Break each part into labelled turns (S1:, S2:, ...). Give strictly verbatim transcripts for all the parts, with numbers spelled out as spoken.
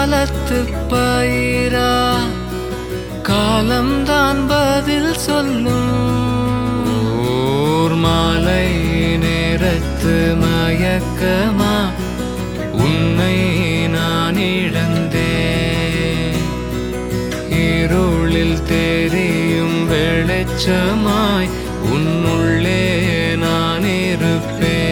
S1: காலத்து பயிரா காலம்தான் பதில் சொல்லும். ஓர் மாலை நேரத்து மயக்கமா உன்னை நான் இழந்தேன். இருளில் தெரியும் வெளிச்சமாய் உன்னுள்ளே நான் இருப்பேன்.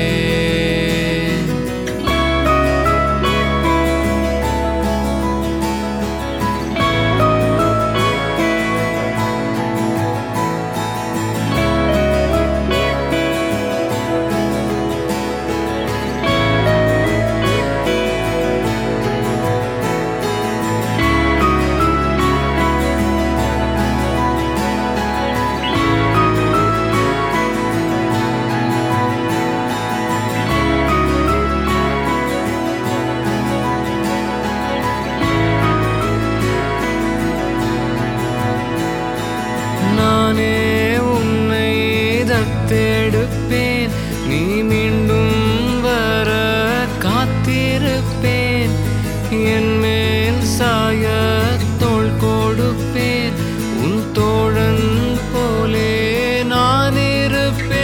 S1: நானே உன்னை தத்தெடுப்பேன், நீ மீண்டும் வர காத்திருப்பேன். என் மேல் சாய தோள் கொடுப்பேன், உன் தோழன் போலே நான் இருப்பேன்.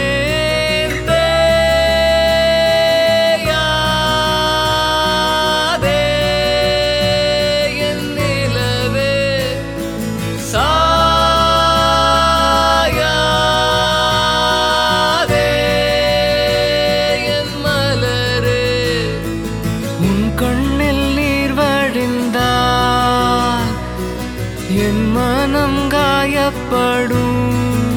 S1: கண்ணில் நீர் வழிந்தால் என் மனம் காயப்படும்.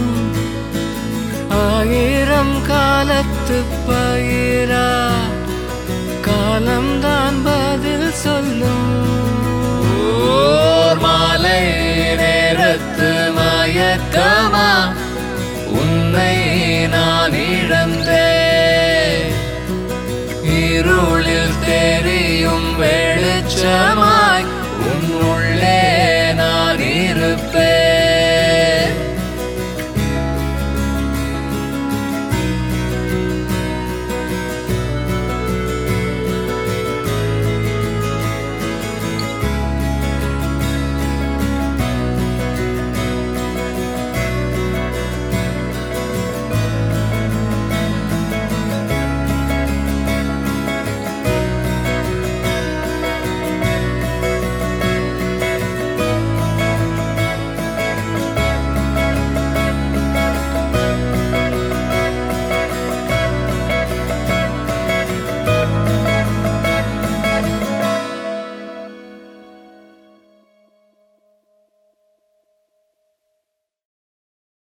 S1: ஆயிரம் காலத்து பயிரா காலம்தான் பதில் சொல்லும். ஓர் மாலை நேரத்து மயக்கமா உன்னை நான் இழந்தேன். இருளில்